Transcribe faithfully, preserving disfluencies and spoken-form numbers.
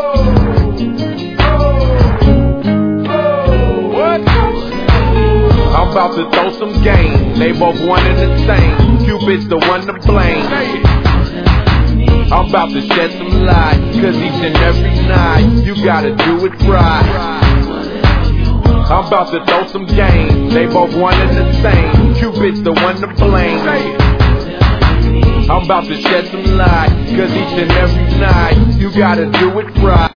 I'm about to throw some game. They both one and the same. Cupid's the one to blame. I'm about to shed some light, cause each and every night you gotta do it right. I'm about to throw some game. They both one and the same. Cupid's the one to blame. I'm about to shed some light, cause each and every night you gotta do it right.